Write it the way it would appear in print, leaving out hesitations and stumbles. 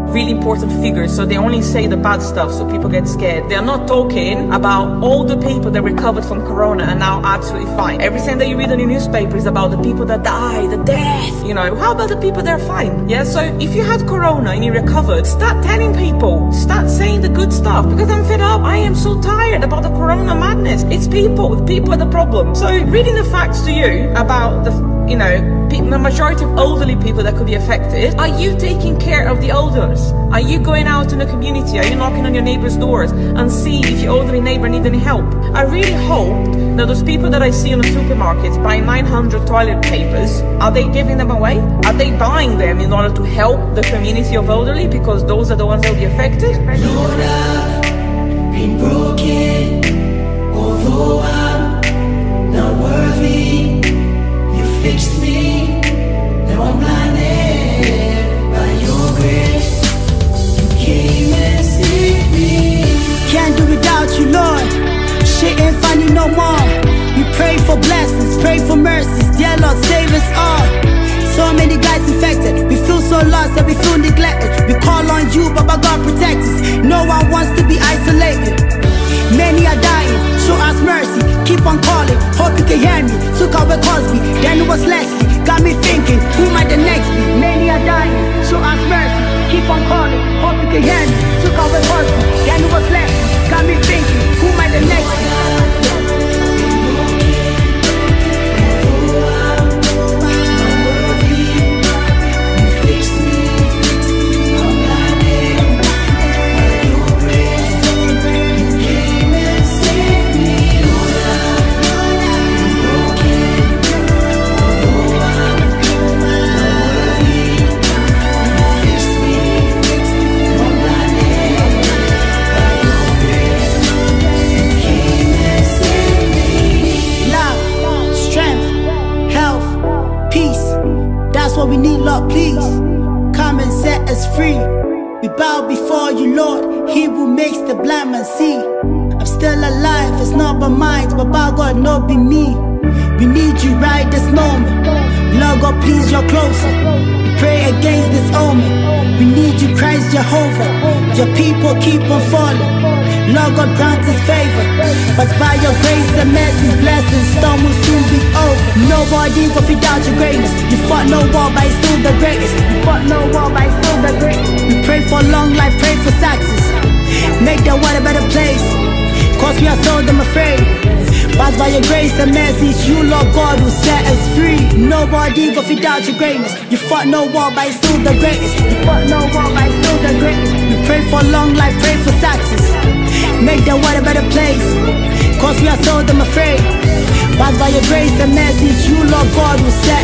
really important figures, so they only say the bad stuff so people get scared. They're not talking about all the people that recovered from corona and now absolutely fine. Everything that you read in the newspaper is about the people that die, the death. You know, how about the people that are fine? Yeah, so if you had corona and you recovered, start telling people, start saying the good stuff, because I'm fed up. I am so tired about the corona madness. It's people are the problem. So reading the facts to you about the majority of elderly people that could be affected, are you taking care of the elders? Are you going out in the community? Are you knocking on your neighbors' doors and see if your elderly neighbor needs any help? I really hope that those people that I see in the supermarkets buying 900 toilet papers, are they giving them away? Are they buying them in order to help the community of elderly, because those are the ones that will be affected? Lord, I've been broken, although I'm not worthy. You fixed me, now I'm blinded by your grace. You came and saved me. Can't do without you, Lord. Shit ain't funny no more. We pray for blessings, pray for mercies. Dear Lord, save us all. So many guys infected. We feel so lost and we feel neglected. We call on you, but God protect us. No one wants to be isolated. Many are dying, show us mercy. Keep on calling, hope you can hear me. Took away Cosby, then it was Leslie. Got me thinking, who might the next be? Many are dying, show us mercy. Keep on calling, hope you can hear me. Took away Cosby, then it was Leslie. Got me thinking, who might the next be? We need, Lord, please come and set us free. We bow before you, Lord. He who makes the blind man see. I'm still alive, it's not by might, but by God, not be me. We need you right this moment. Lord God, please, you're closer. We pray against this omen. We need you, Christ Jehovah. Your people keep on falling. Lord God, grant us favor. But by your grace and mercy, blessings, storm will soon be over. Nobody can feed out your greatness. You fought no war, but it's still the greatest. You fought no war, but it's still the greatest. We pray for long life, pray for success. Make the world a better place, cause we are so damn afraid. But by your grace and mercy, it's you, Lord God, who set us free. Nobody can feed out your greatness. You fought no war, but it's still the greatest. You fought no war, but it's still the greatest. We pray for long life, pray for success. Make the world a better place, cause we are so damn afraid. But by your grace and mercy, it's you, Lord God, who set